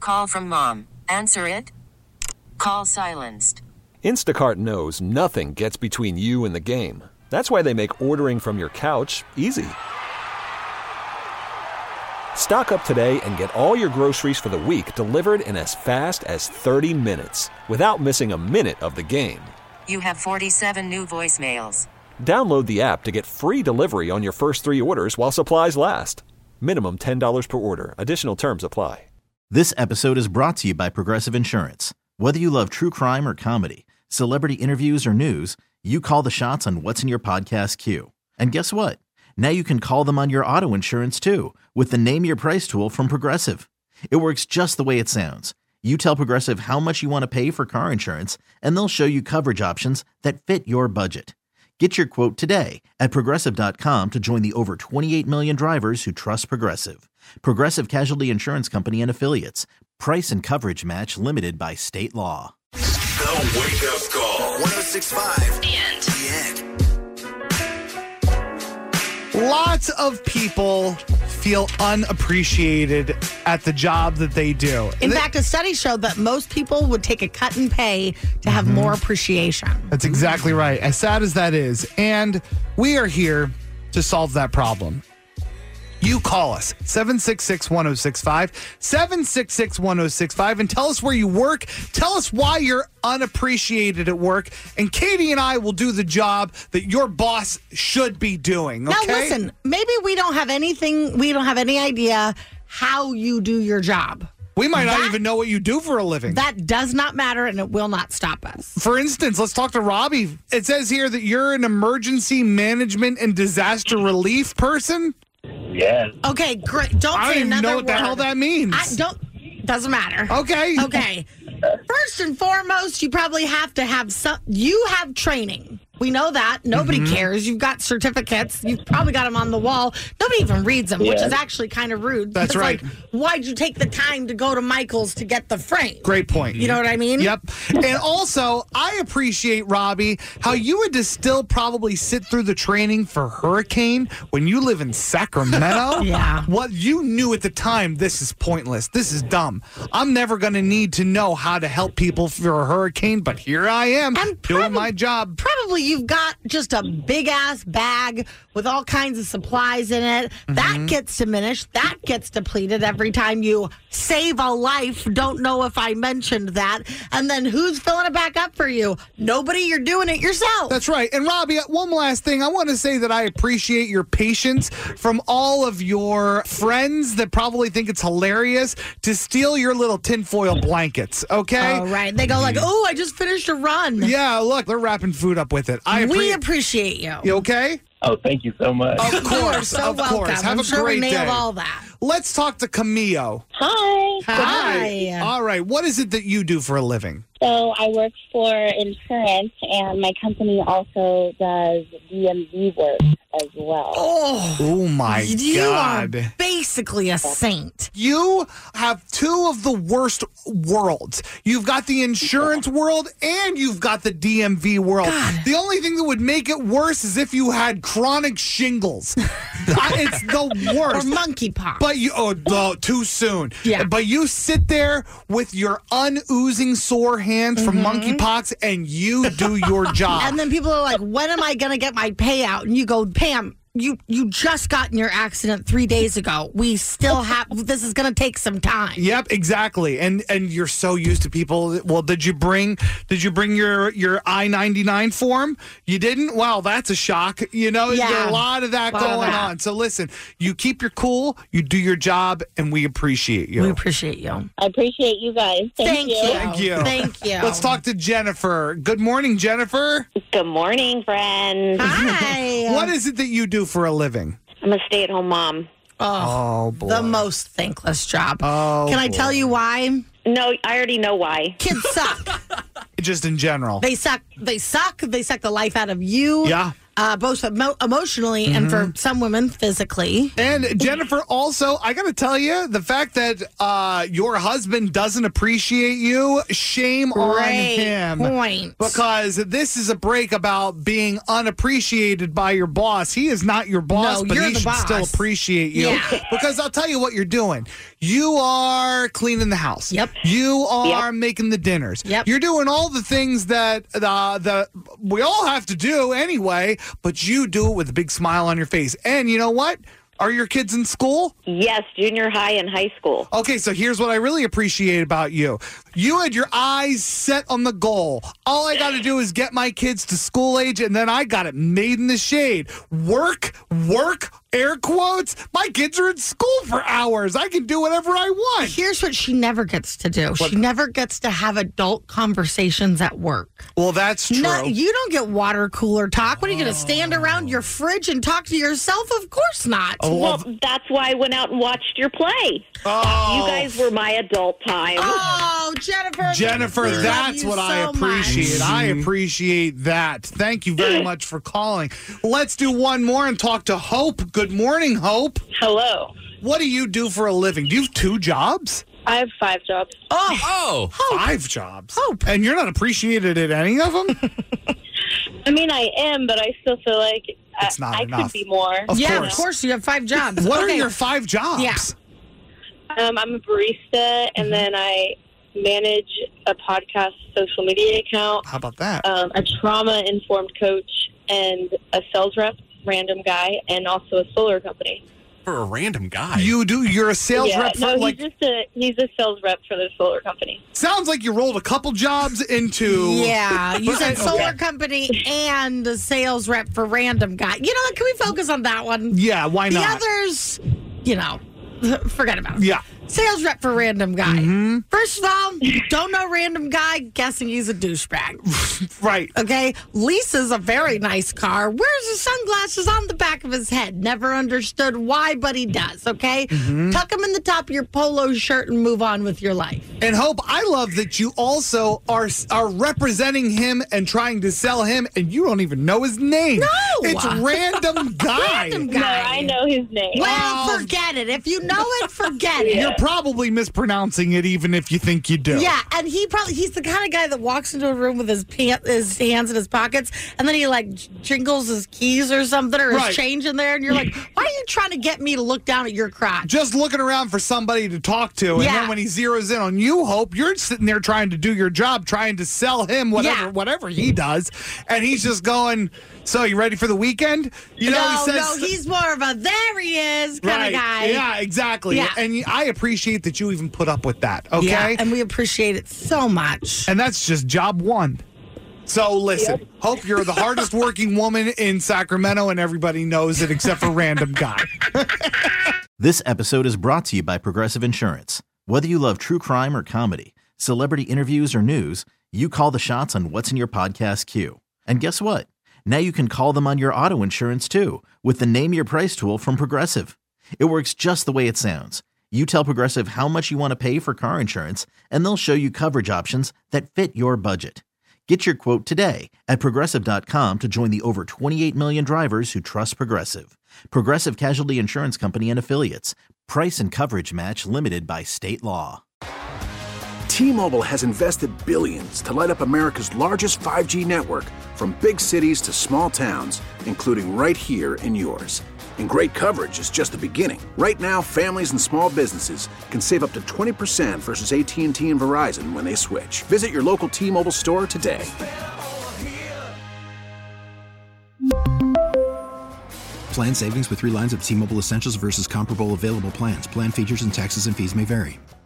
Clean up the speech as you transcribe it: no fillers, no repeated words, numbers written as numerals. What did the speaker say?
Call from mom. Answer it. Call silenced. Instacart knows nothing gets between you and the game. That's why they make ordering from your couch easy. Stock up today and get all your groceries for the week delivered in as fast as 30 minutes without missing a minute of the game. You have 47 new voicemails. Download the app to get free delivery on your first 3 orders while supplies last. Minimum $10 per order. Additional terms apply. This episode is brought to you by Progressive Insurance. Whether you love true crime or comedy, celebrity interviews or news, you call the shots on what's in your podcast queue. And guess what? Now you can call them on your auto insurance too with the Name Your Price tool from Progressive. It works just the way it sounds. You tell Progressive how much you want to pay for car insurance, and they'll show you coverage options that fit your budget. Get your quote today at Progressive.com to join the over 28 million drivers who trust Progressive. Progressive Casualty Insurance Company and Affiliates. Price and coverage match limited by state law. The Wake Up Call. 106.5. The end. Lots of people feel unappreciated at the job that they do. In fact, a study showed that most people would take a cut in pay to have more appreciation. That's exactly right. As sad as that is. And we are here to solve that problem. You call us, 766-1065, 766-1065, and tell us where you work. Tell us why you're unappreciated at work. And Katie and I will do the job that your boss should be doing, okay? Now, listen, maybe we don't have any idea how you do your job. We might not even know what you do for a living. That does not matter, and it will not stop us. For instance, let's talk to Robbie. It says here that you're an emergency management and disaster relief person. Yes. Okay, great. Don't say another word. I don't even know what the hell that means. Doesn't matter. Okay. Okay. First and foremost, you probably have to have you have training. We know that. Nobody cares. You've got certificates. You've probably got them on the wall. Nobody even reads them, which is actually kind of rude. That's right. Like, why'd you take the time to go to Michael's to get the frame? Great point. You know what I mean? Yep. And also, I appreciate, Robbie, how you had to still probably sit through the training for Hurricane when you live in Sacramento. Yeah. What you knew at the time, this is pointless. This is dumb. I'm never going to need to know how to help people for a hurricane, but here I am doing my job. Probably you've got just a big-ass bag with all kinds of supplies in it. That gets diminished. That gets depleted every time you save a life. Don't know if I mentioned that. And then who's filling it back up for you? Nobody. You're doing it yourself. That's right. And Robbie, one last thing. I want to say that I appreciate your patience from all of your friends that probably think it's hilarious to steal your little tinfoil blankets, okay? Oh, right. They go like, oh, I just finished a run. Yeah, look, they're wrapping food up with it. We appreciate you. You okay? Oh, thank you so much. Of course, so of course. welcome. Have I'm a sure great we nailed day. all that. Let's talk to Camillo. Hi. Hi. All right. What is it that you do for a living? So I work for insurance, and my company also does DMV work as well. Oh my God. You are basically a saint. You have two of the worst worlds. You've got the insurance world and you've got the DMV world. God. The only thing that would make it worse is if you had chronic shingles. It's the worst. Or monkeypox. But no, too soon. Yeah. But you sit there with your unoozing sore hands from monkeypox and you do your job. And then people are like, when am I going to get my payout? And you go, Pam, you just got in your accident 3 days ago. We still have, this is going to take some time. Yep, exactly. And you're so used to people. Well, did you bring your I-99 form? You didn't? Wow, that's a shock. You know, Yeah. there's a lot of that going on. So listen, you keep your cool, you do your job, and we appreciate you. We appreciate you. I appreciate you guys. Thank you. Thank you. Thank you. Let's talk to Jennifer. Good morning, Jennifer. Good morning, friends. Hi. What is it that you do for a living? I'm a stay-at-home mom. Oh, boy. The most thankless job. Oh, Can I boy. tell you why? No, I already know why. Kids suck. Just in general. They suck. They suck. They suck the life out of you. Yeah. both emotionally and for some women physically. And Jennifer, also, I got to tell you, the fact that your husband doesn't appreciate you, shame on him. Point. Because this is a break about being unappreciated by your boss. He is not your boss, but he should still appreciate you. Yeah. Because I'll tell you what you're doing. You are cleaning the house. Yep. You are making the dinners. Yep. You're doing all the things that we all have to do anyway, but you do it with a big smile on your face. And you know what? Are your kids in school? Yes, junior high and high school. Okay, so here's what I really appreciate about you. You had your eyes set on the goal. All I got to do is get my kids to school age, and then I got it made in the shade. Work, air quotes. My kids are in school for hours. I can do whatever I want. Here's what she never gets to do. She never gets to have adult conversations at work. Well, that's true. No, you don't get water cooler talk. What, are you going to stand around your fridge and talk to yourself? Of course not. Well, that's why I went out and watched your play. Oh. You guys were my adult time. Oh, Jennifer, that's what I appreciate. I appreciate that. Thank you very much for calling. Let's do one more and talk to Hope. Good morning, Hope. Hello. What do you do for a living? Do you have 2 jobs? I have 5 jobs. Oh. 5 jobs? Hope. And you're not appreciated at any of them? I mean, I am, but I still feel like It's not I enough. could be more. Of Of course, you have 5 jobs. What are Okay. your 5 jobs? Yeah. I'm a barista, and then I manage a podcast social media account, How about that? a trauma-informed coach, and a sales rep, random guy, and also a solar company. For a random guy. You're a sales Yeah, rep for no, like, he's a sales rep for the solar company. sounds like you rolled a couple jobs into. Yeah, you said Okay. solar company and a sales rep for random guy. You know what? Can we focus on that one? Yeah, why The not? others, forget about it. Yeah. Sales rep for random guy. First of all, don't know random guy, guessing he's a douchebag. Right. Okay, leases a very nice car, wears his sunglasses on the back of his head. Never understood why, but he does, okay? Tuck him in the top of your polo shirt and move on with your life. And Hope, I love that you also are representing him and trying to sell him, and you don't even know his name. No! It's Random Guy. Random No, guy. I know his name. Well, forget it. If you know it, forget it. You're probably mispronouncing it, even if you think you do. Yeah, and he's the kind of guy that walks into a room with his hands in his pockets, and then he like jingles his keys or something, or his change in there, and you're like, why are you trying to get me to look down at your crotch? Just looking around for somebody to talk to, and then when he zeroes in on you, Hope, you're sitting there trying to do your job, trying to sell him whatever he does, and he's just going, so you ready for the weekend? He says, he's more of a there he is kind of guy. Yeah, exactly. Yeah. And I appreciate that you even put up with that, okay? Yeah, and we appreciate it so much. And that's just job 1. So listen, Hope, you're the hardest working woman in Sacramento, and everybody knows it except for Random Guy. This episode is brought to you by Progressive Insurance. Whether you love true crime or comedy, celebrity interviews or news, you call the shots on what's in your podcast queue. And guess what? Now you can call them on your auto insurance too with the Name Your Price tool from Progressive. It works just the way it sounds. You tell Progressive how much you want to pay for car insurance, and they'll show you coverage options that fit your budget. Get your quote today at Progressive.com to join the over 28 million drivers who trust Progressive. Progressive Casualty Insurance Company and Affiliates. Price and coverage match limited by state law. T-Mobile has invested billions to light up America's largest 5G network, from big cities to small towns, including right here in yours. And great coverage is just the beginning. Right now, families and small businesses can save up to 20% versus AT&T and Verizon when they switch. Visit your local T-Mobile store today. Plan savings with 3 lines of T-Mobile Essentials versus comparable available plans. Plan features and taxes and fees may vary.